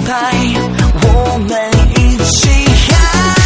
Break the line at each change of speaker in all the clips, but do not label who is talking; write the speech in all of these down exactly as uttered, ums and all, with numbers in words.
拍，我们一起嗨。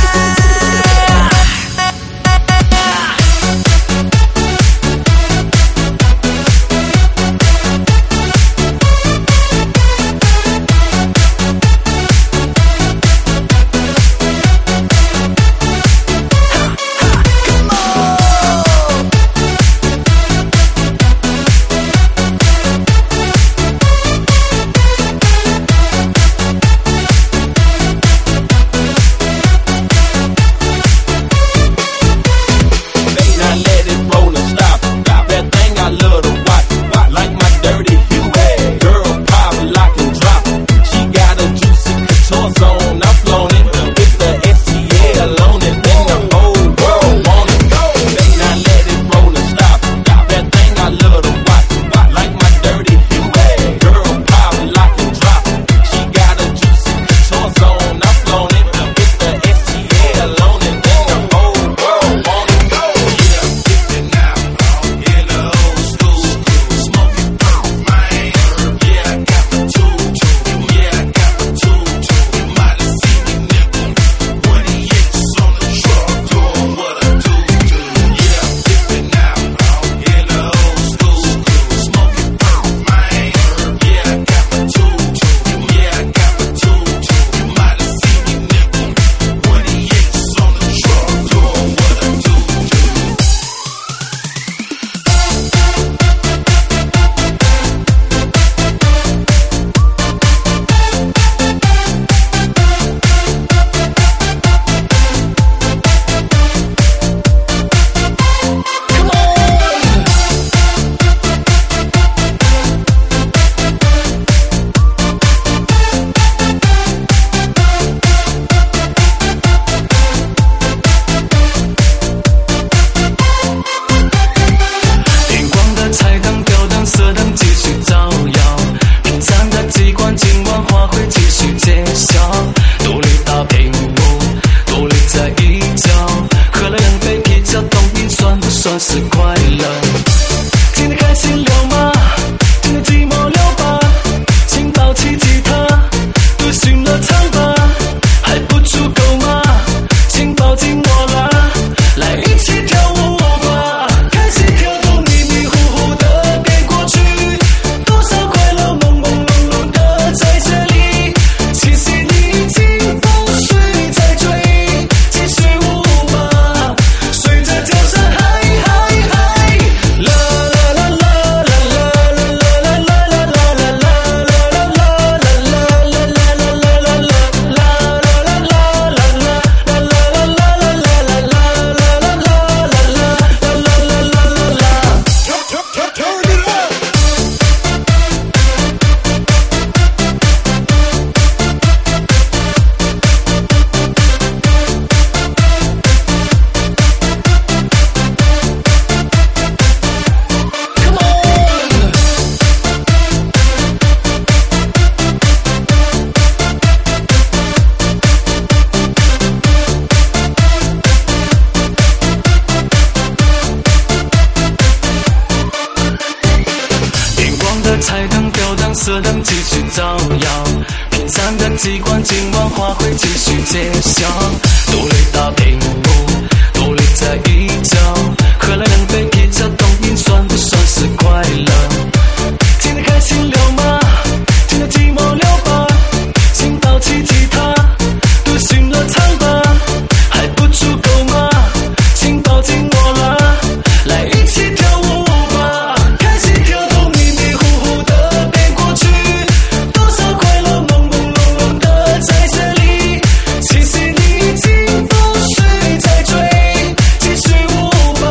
彩灯吊灯色灯继续照耀，拼散的机关今晚花会继续揭晓，独立大屏幕，独立在一角，喝了两杯啤酒，冬阴算不算是快乐？今天开心聊吗？今天寂寞聊吧，请抱起吉他，独行了唱吧，还不足够吗？请抱紧我啦，来一起跳舞吧，开心跳动迷迷糊糊的变过去，多少快乐朦朦胧胧的在这里，其实你已经不是在追，继续舞吧。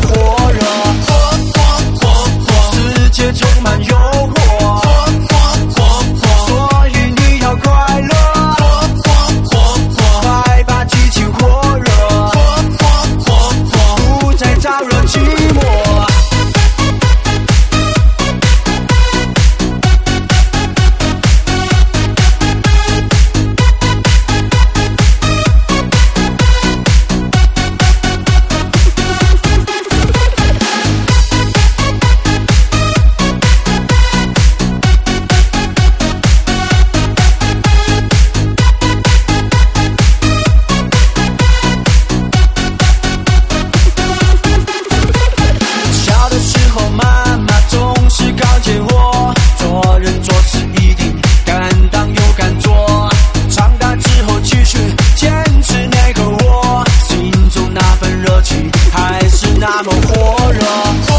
火热，世界充满诱惑，所以你要快乐，快把激情火热，不再招惹寂寞。那么火热，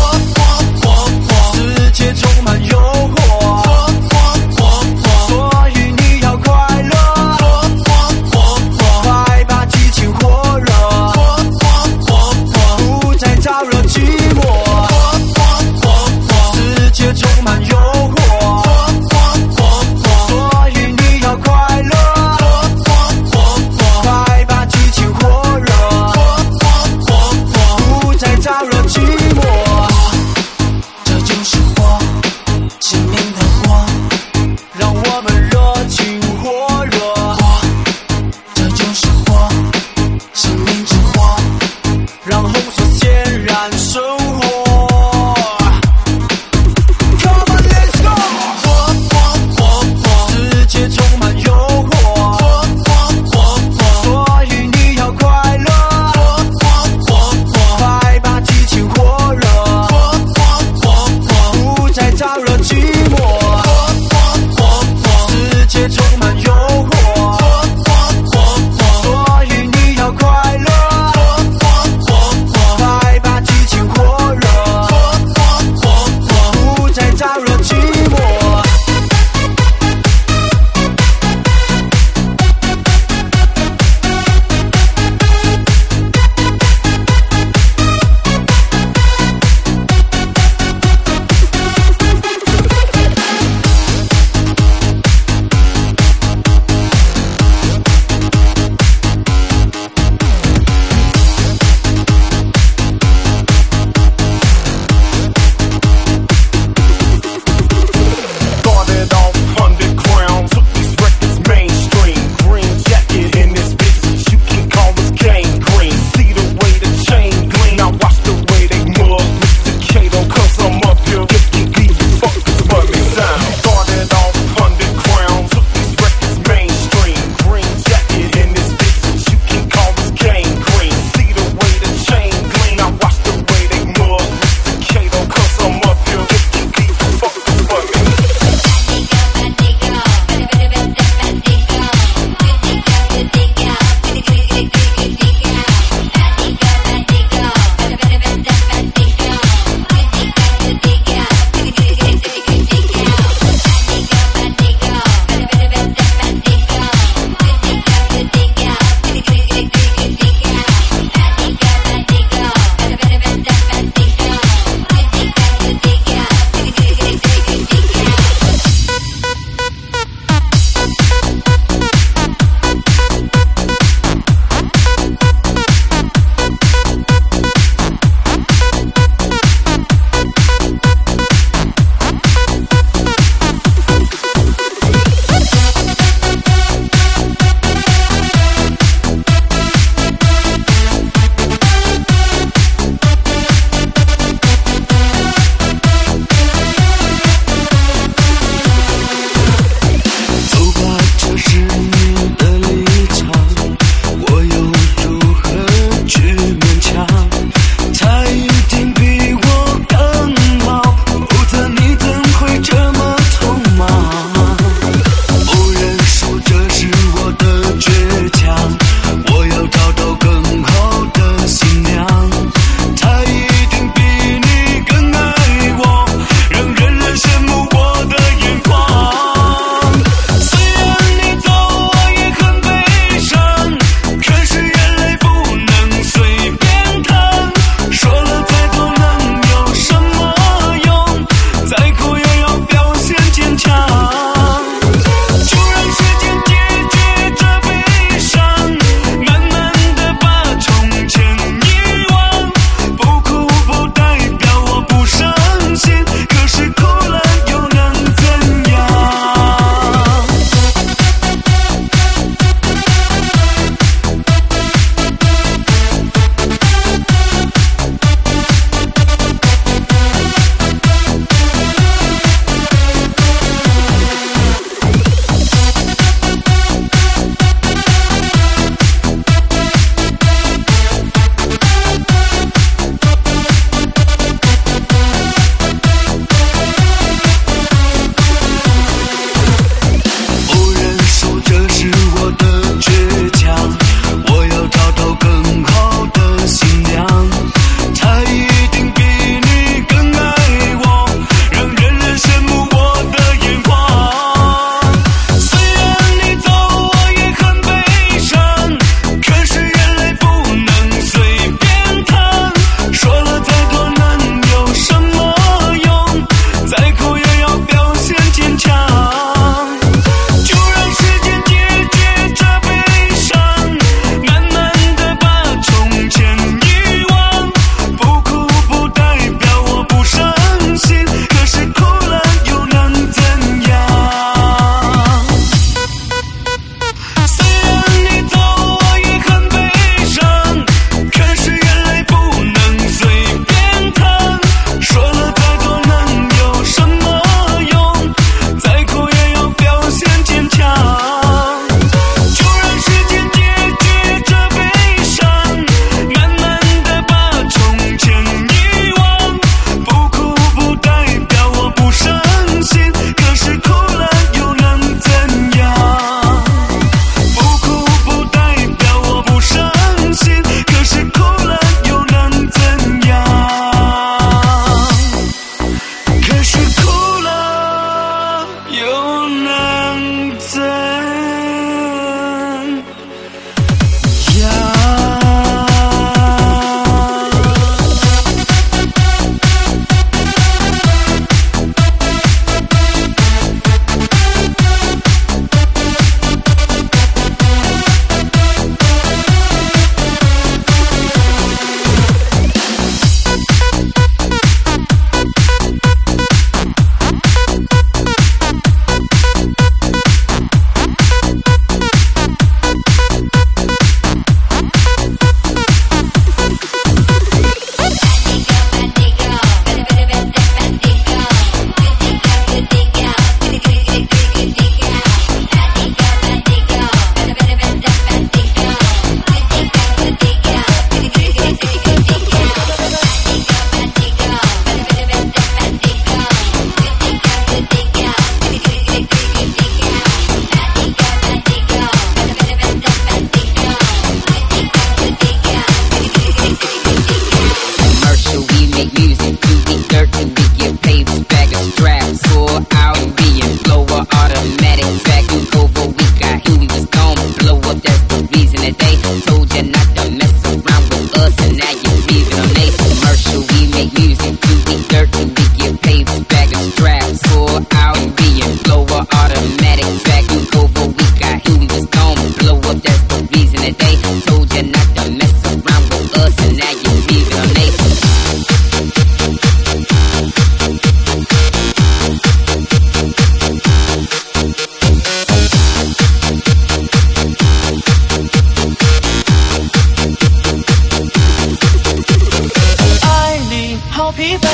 世界充满诱惑，所以你要快乐，快把激情火热，不再招惹寂寞。世界充满诱惑，所以你要快乐，快把激情火热，不再招惹寂寞。
we dirt till we get paid. Bag of straps, full out and being blower, automatic back and over. We got here, we was gonna blow up. That's the reason that they told you not to mess around with us, and now you're leaving on they.
疲惫。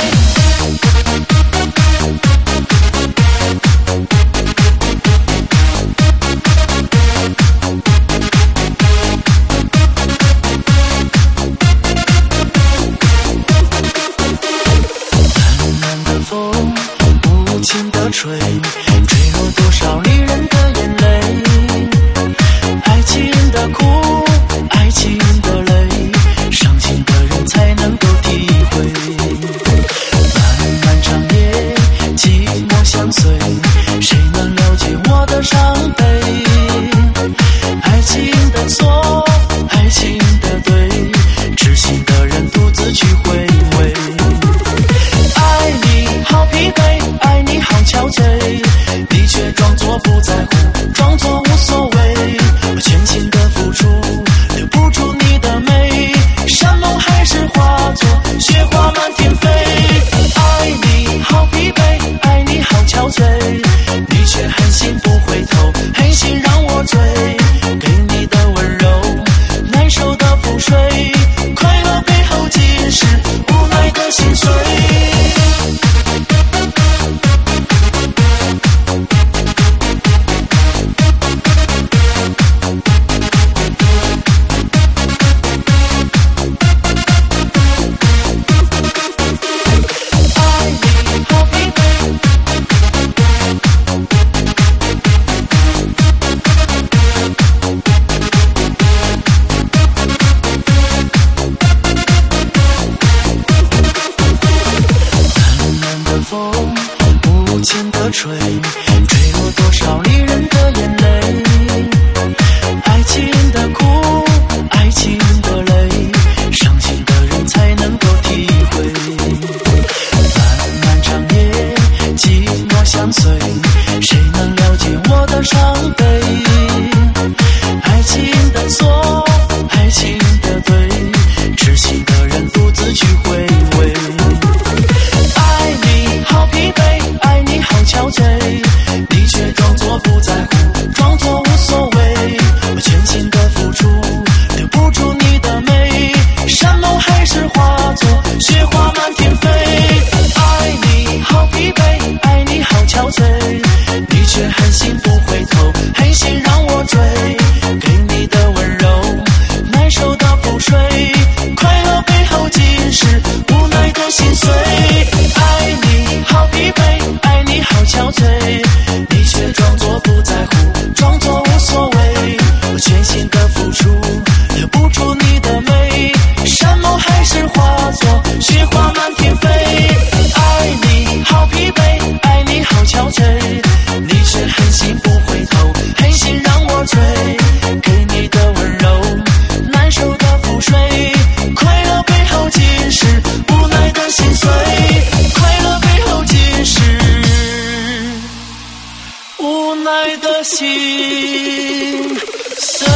淡淡的风，无情的吹，吹落多少离人的眼泪。爱情的苦，爱情的累，伤心的人才能够体会。谁能了解我的伤悲？爱情的错，爱情的对，痴心的人独自去回味。爱你好疲惫，爱你好憔悴，你却装作不在乎，装作无所谓。我全心的付出，留不住你的美，山盟海誓化作雪花满天飞。爱你好疲惫，爱你好憔悴，你却狠心不回头，狠心让我追，给你的温柔，难受的覆水，快乐背后尽是无奈的心碎。吹，吹落多少离人的眼泪。爱情的苦，爱情的累，伤心的人才能够体会。漫漫长夜，寂寞相随，谁能了解我的伤悲？爱情的错，爱情的对，痴心的人独自去回味。爱你好疲惫，爱你好憔悴，你却装作不在乎，装作无所谓。我全心的付出，留不住你的美，山盟海誓化作雪花满天飞。爱你好疲惫，爱你好憔悴，你却狠心不回头，狠心让我追，给你的温柔，难受的覆水，快乐背后尽是无奈的心碎。爱你好疲惫，爱你好憔悴，你却装作不在乎，装作无所谓。我全心的付出，留不住你的美，山盟海誓化作雪花满天飞。爱你好疲惫，爱你好憔悴，你却狠心不回头，狠心让我追，给你的温柔，难受的覆水，快乐背后尽是无奈的心碎。快乐背后尽是无奈的心碎。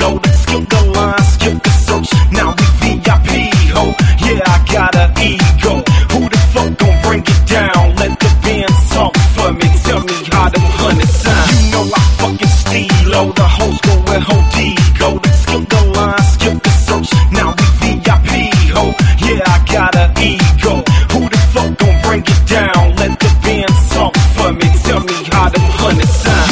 low. Let's skip the line, skip the search. Now we V I P, ho. Yeah, I got an ego. Who the fuck gon' bring it down? Let the bands talk for me. Tell me how them hundreds sound. You know I fucking steal, the hoes go where Hodigo. Let's skip the line, skip the search. Now we V I P, ho. Yeah, I got an ego. Who the fuck gon' bring it down? Let the bands talk for me. Tell me how them hundreds sound.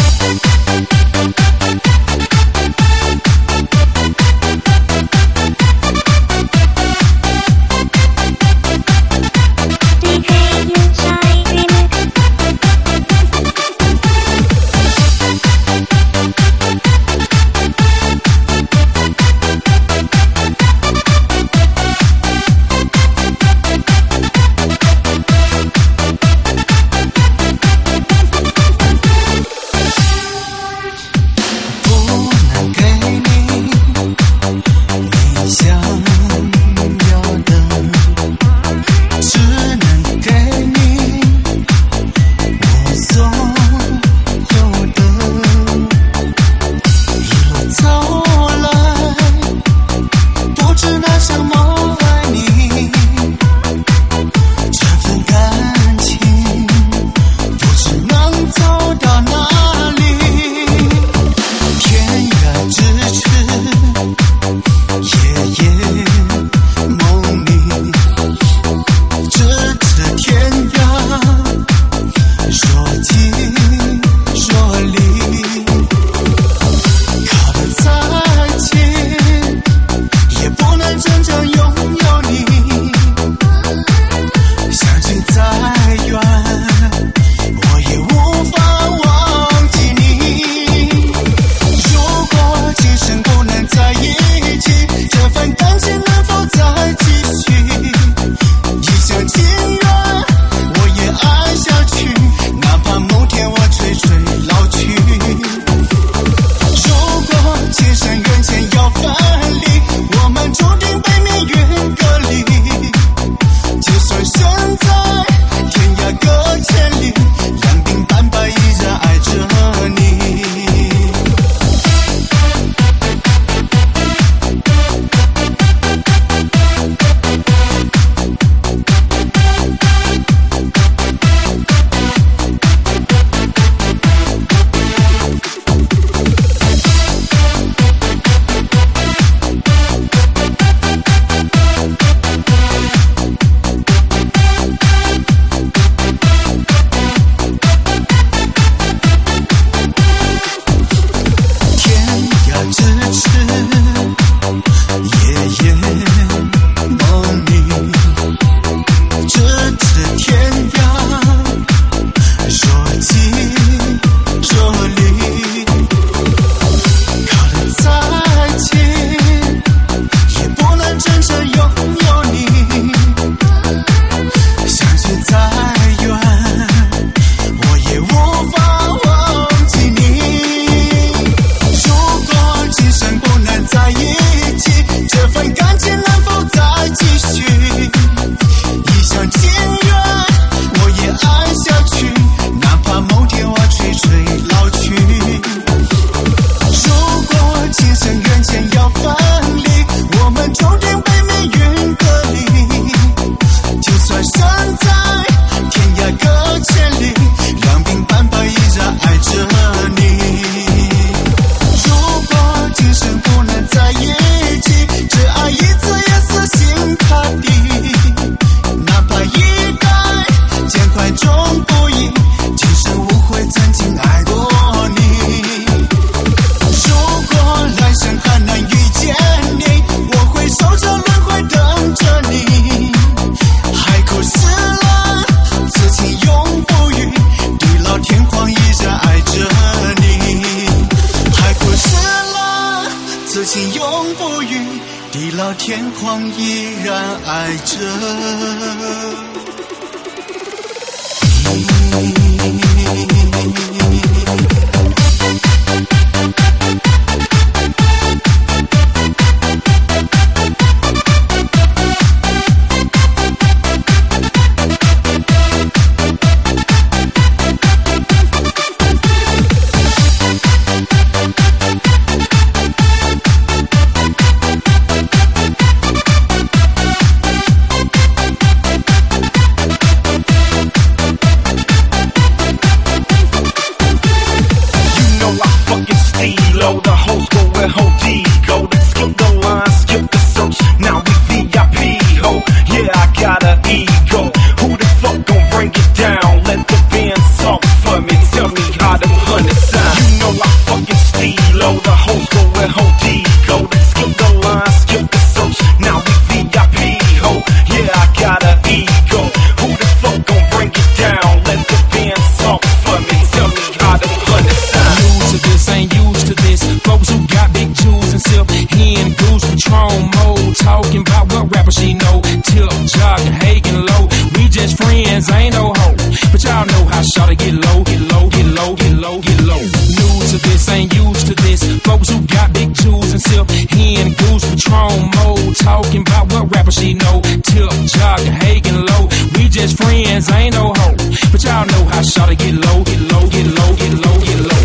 whole Digo. Let's skip the line, skip the search. Now we V I P. Oh, yeah, I got an ego. Who the fuck gon' bring it down? Let the band talk for me. Tell me how them hundreds sound. You know I fucking steelo. The hoes go with whole Digo. Let's skip the line, skip the search. Now we V I P. Oh, yeah, I got an ego. Who the fuck gon' bring it down? Let the band talk for me. Tell me how them hundreds sound.
New to this, ain't used to this. Folks who got big jewels and sip hen, goose, Patron mode. Talking about what rapper she know. Tip, jogging, Hagen low. We just friends, ain't no hoe. But y'all know how shawty get low, get low, get low, get low, get low. New to this, ain't used to this. Folks who got big jewels and sip hen, goose, Patron mode. Talking about what rapper she know. Tip, jogging, Hagen low. We just friends, ain't no hoe. But y'all know how shawty get low, get low, get low, get low, get low.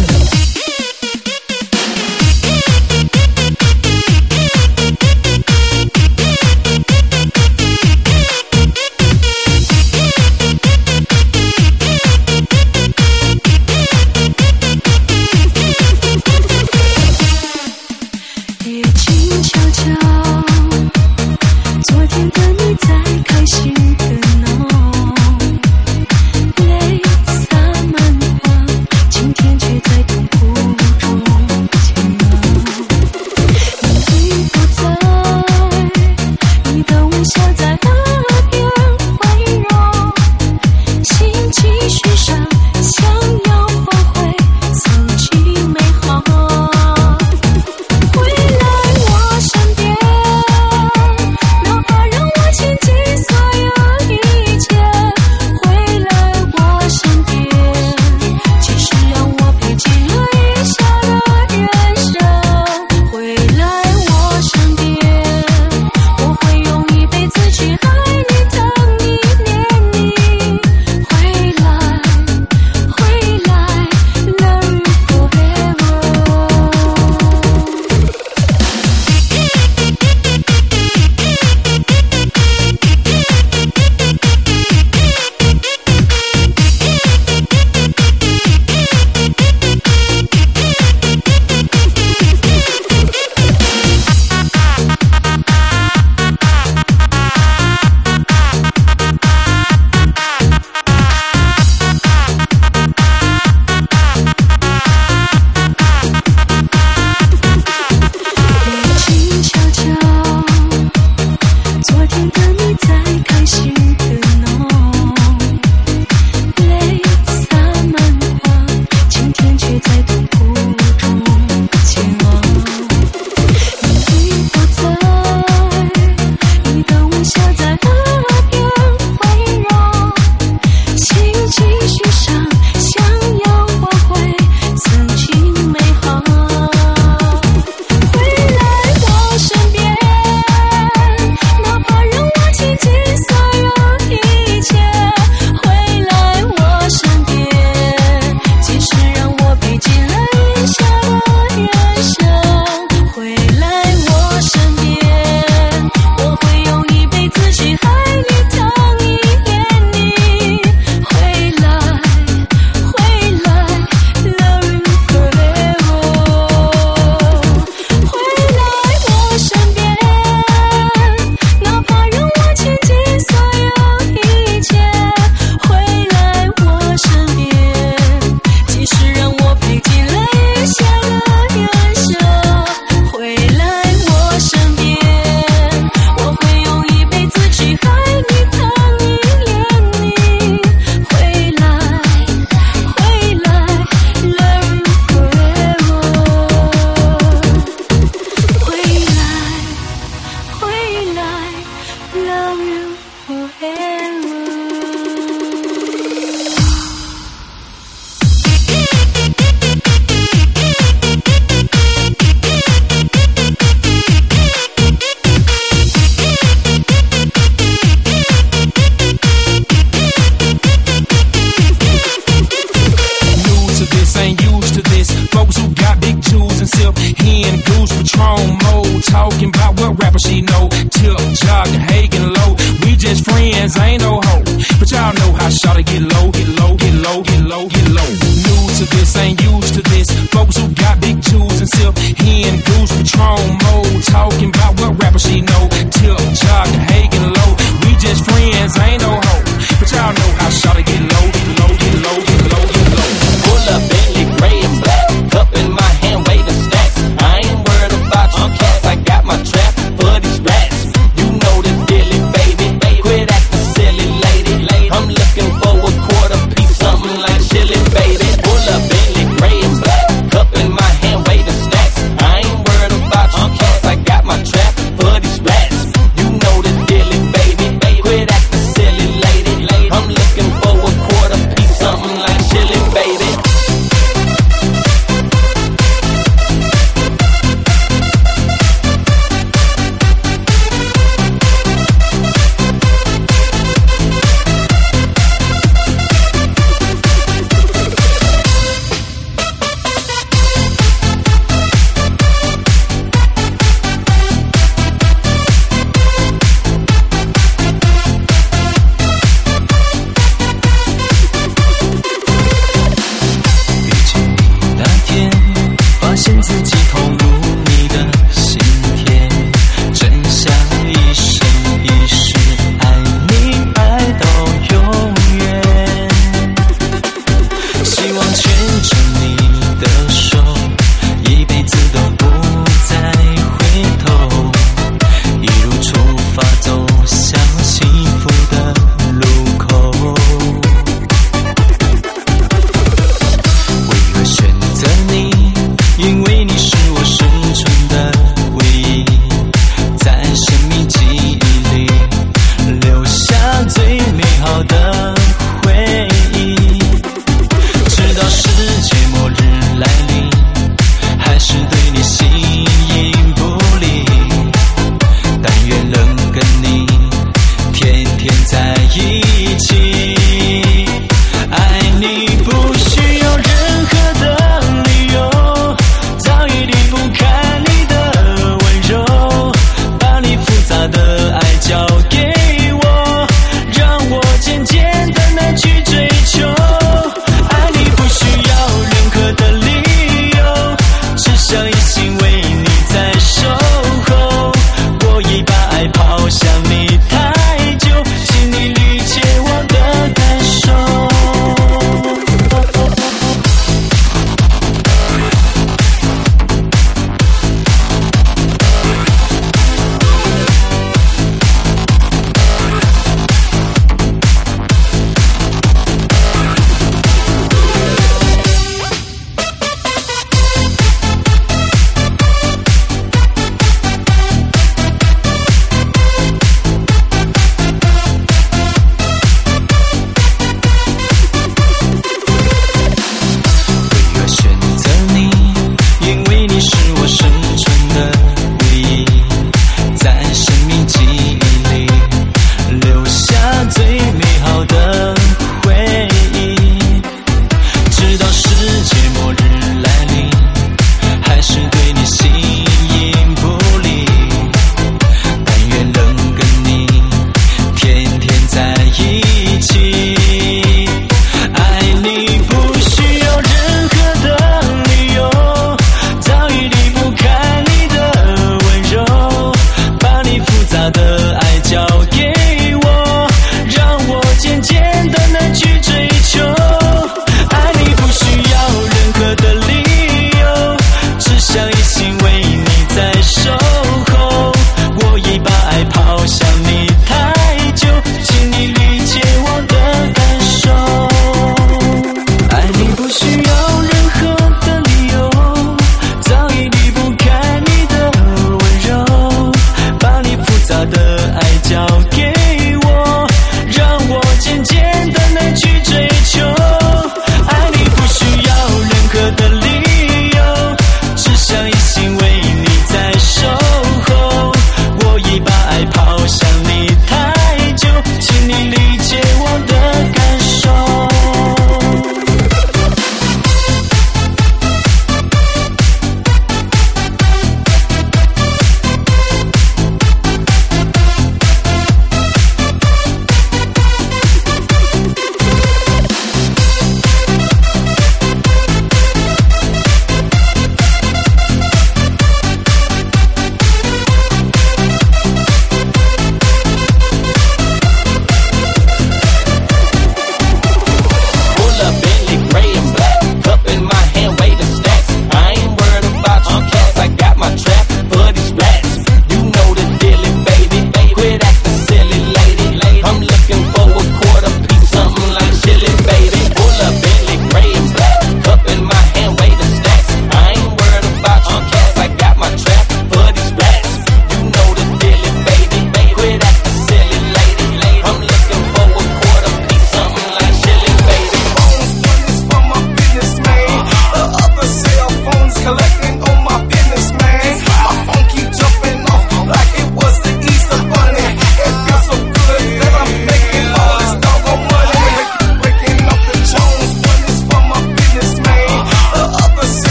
folks who got big jewels and sip hen, goose, Patron, mode. Talking about what rapper she know. Tip, jog, Hagen, low. We just friends, ain't no hoe. But y'all know how shawty get low, get low, get low, get low, get low.
Pull up Bentley, gray and black. Cup in my hand, waving stacks. I ain't worried about your cats. I got my trap for these rats. You know the dealie, baby. Quit acting silly, lady. I'm looking for a quarter piece, something like chili, baby. Pull up Bentley, gray and black. Cup in my hand, waving stacks. I ain't worried about your cats. I got my trap for these rats. You know the dealie, baby. Quit acting silly, lady.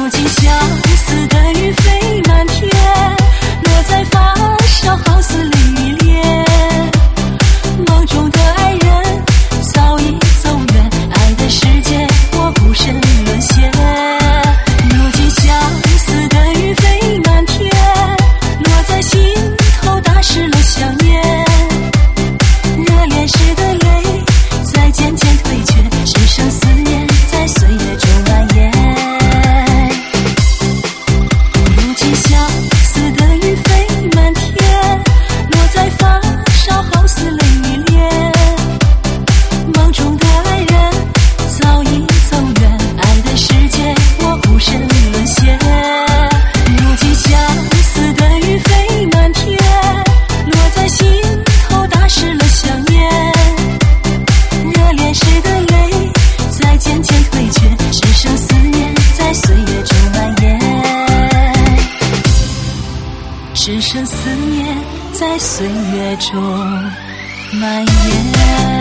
如今相思的雨飞满天，落在发梢好似泪雨涟。梦中的爱人早已走远，爱的世界我孤身沦陷。如今相思的雨飞满天，落在心头打湿了想念。热恋时的泪在渐渐退却，只剩思念在岁月中蔓延。如今相思的雨飞满天，落在发梢好似泪雨涟。梦中的爱人早已走远，爱的世界我孤身沦陷。如今相思的雨飞满天，落在心头打湿了想念。热恋时的泪在渐渐退却，只剩思念在岁月中蔓延。只剩思念在岁月中蔓延。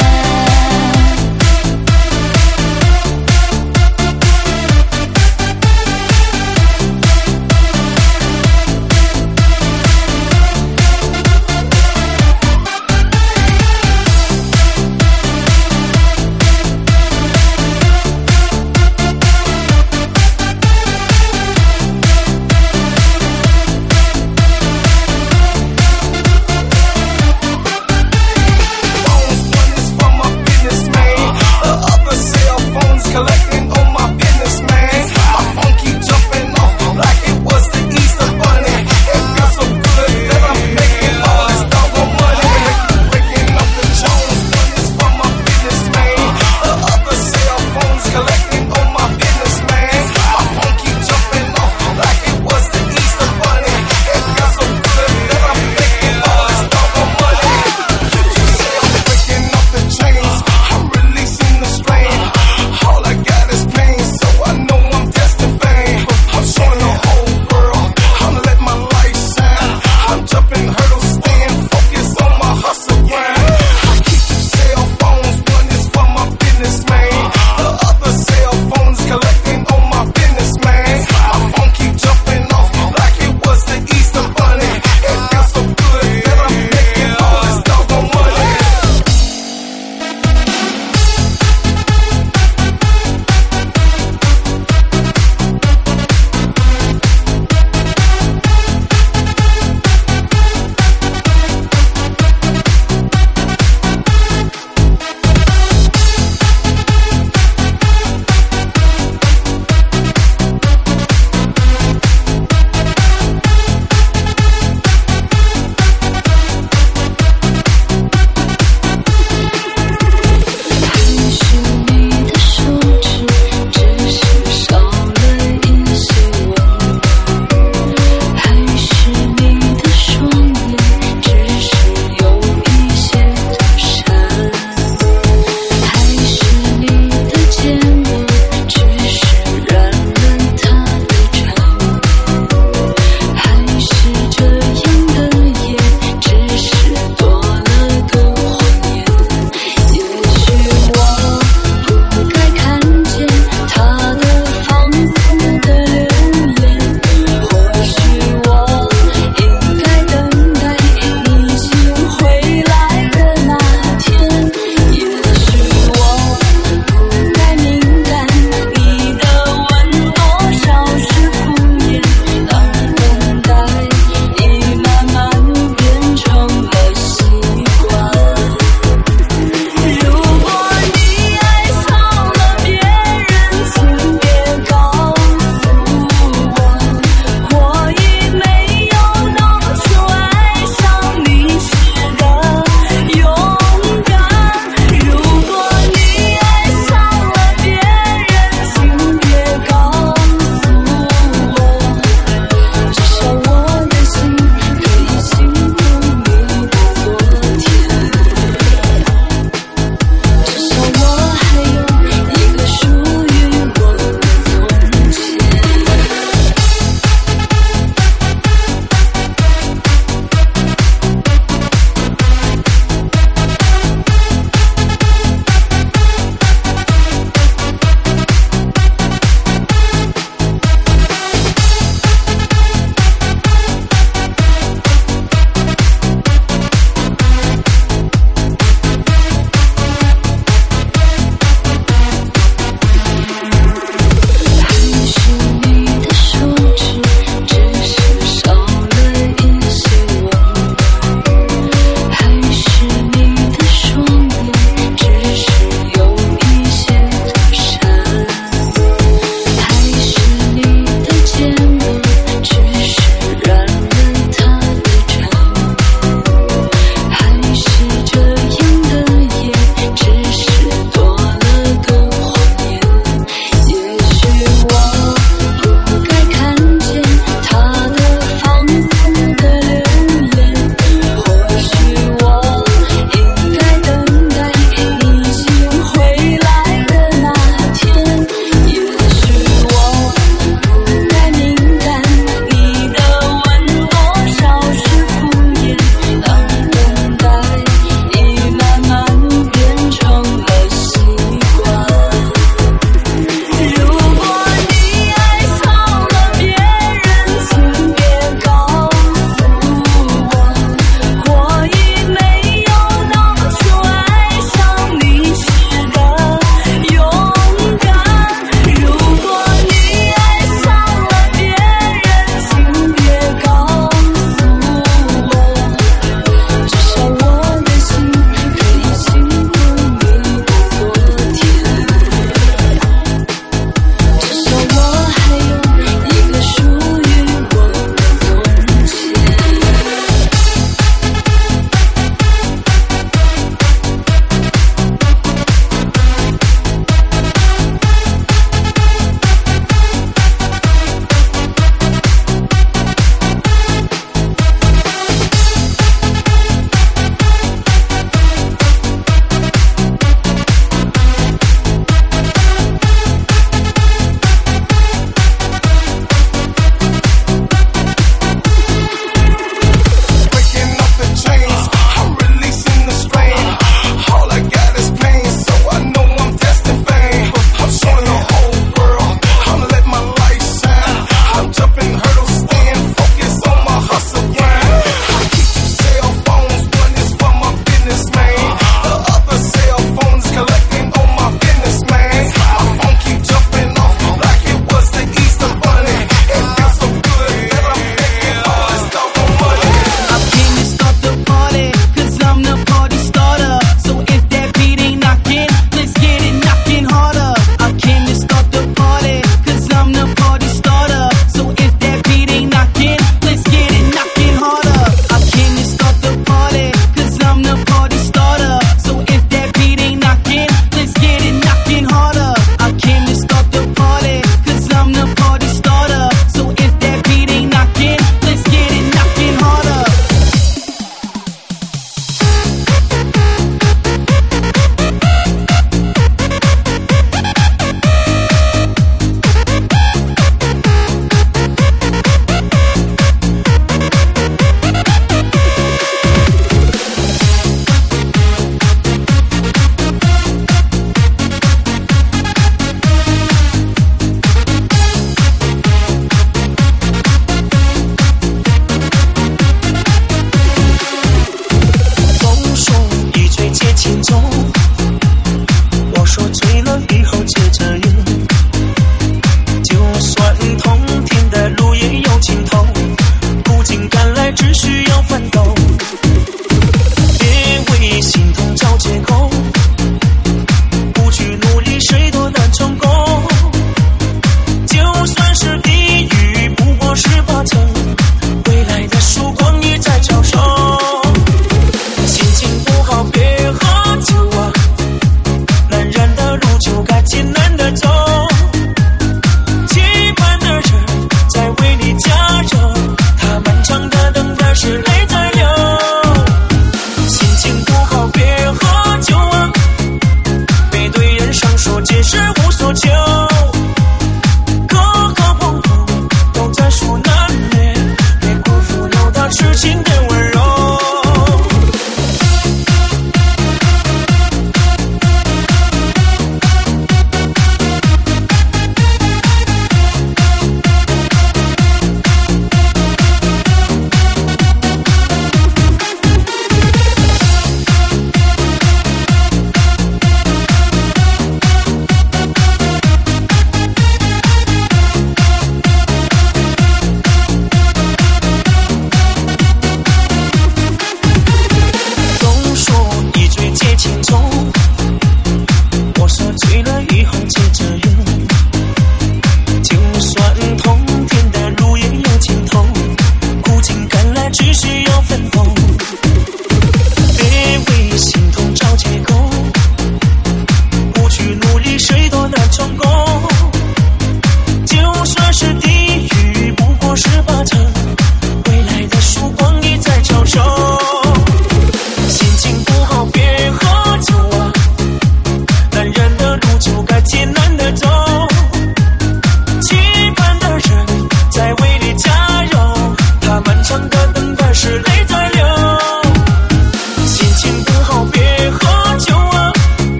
Bones, one is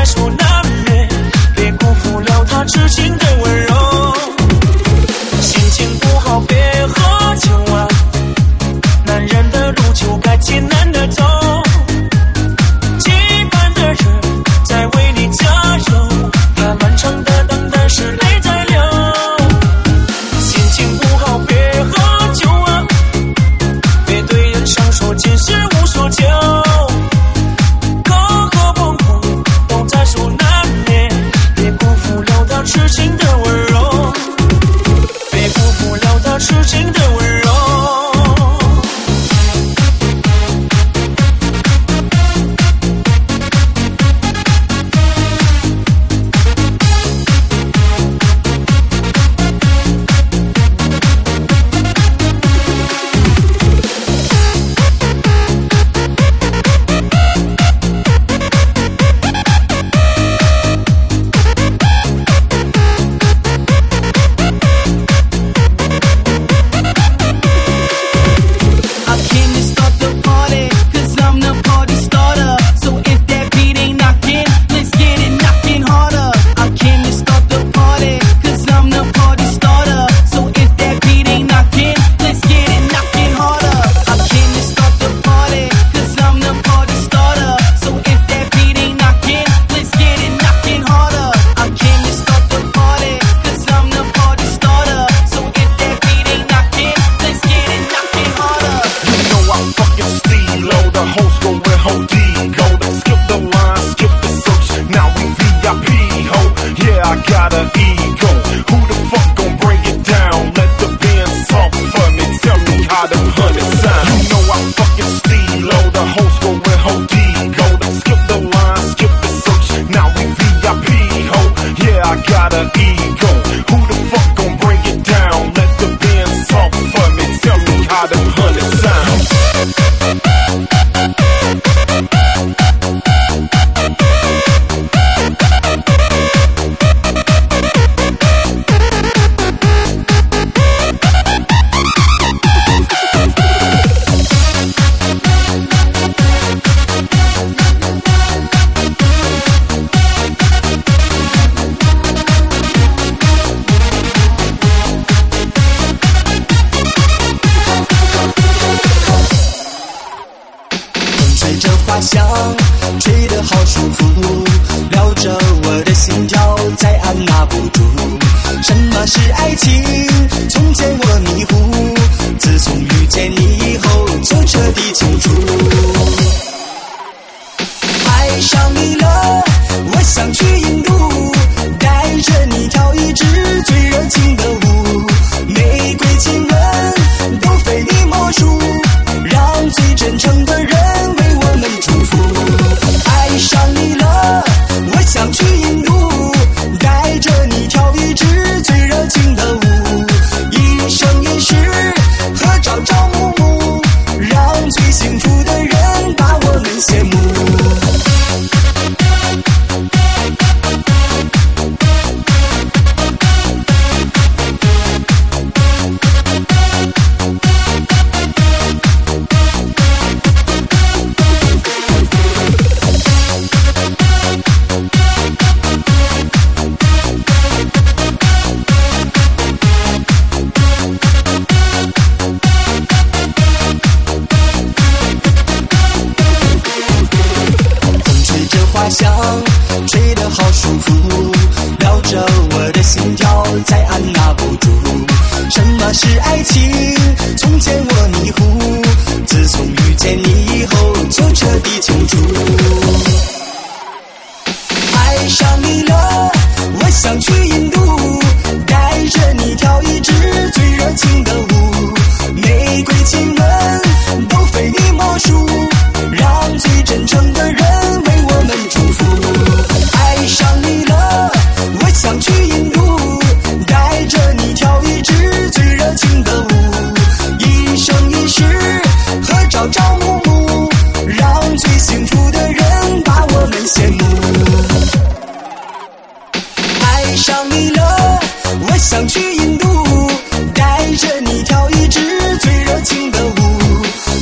在所难免，别辜负了他痴情的温柔。心情不好别喝酒啊，男人的路就该艰难的走，羁绊的人在为你加油，他漫长的等待是泪在流。心情不好别喝酒啊，别对人上说今世无所求，磕磕碰碰都在所难免，别辜负了他痴情的温柔，别辜负了他痴情的温柔。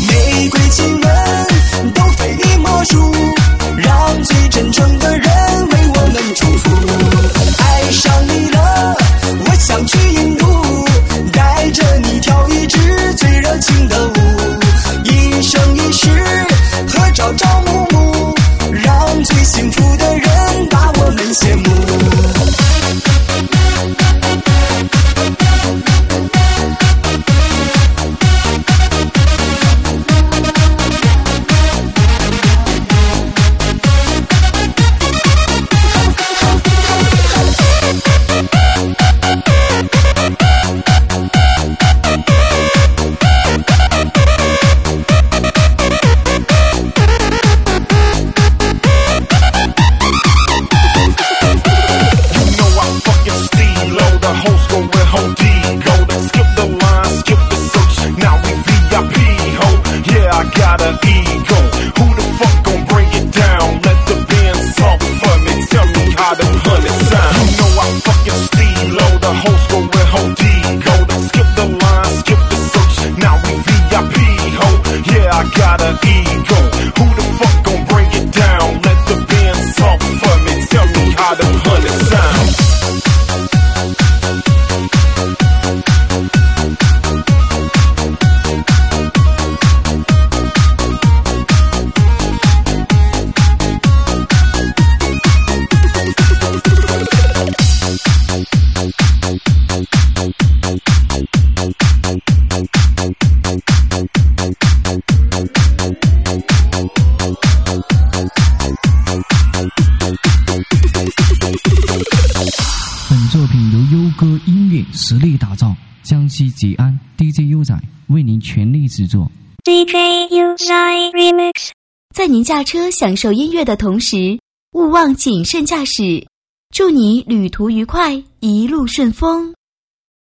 让最真诚的人为实力打造江西吉安 D J 优仔为您全力制作
D J 优仔 Remix。
在您驾车享受音乐的同时，勿忘谨慎驾驶。祝你旅途愉快，一路顺风。